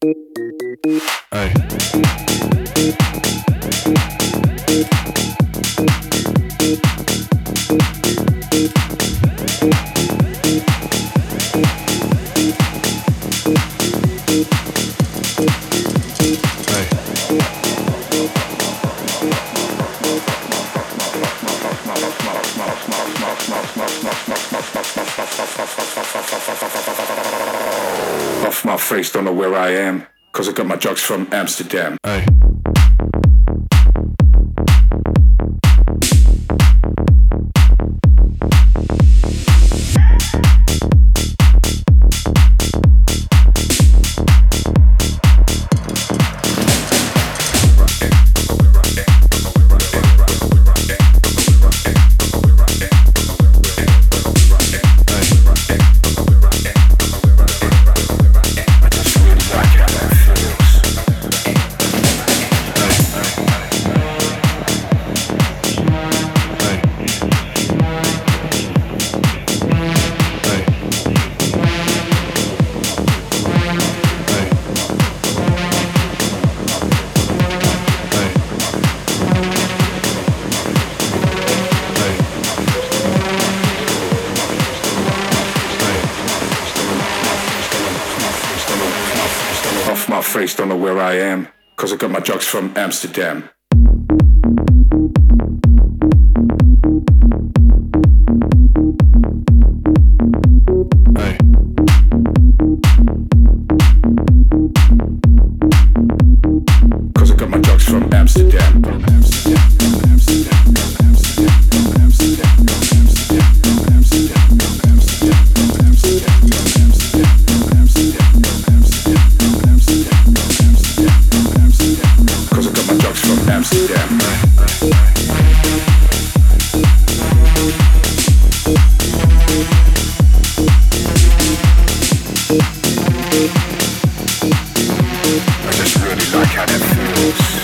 Hey. Off my face, don't know where I am, cause I got my drugs from Amsterdam. Hey. Off my face, don't know where I am, cause I got my drugs from Amsterdam. Hey. Cause I got my drugs from Amsterdam. Cause I got my drugs from Amsterdam. I just really like how that feels.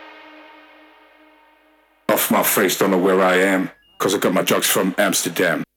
Off my face, don't know where I am, cause I got my drugs from Amsterdam.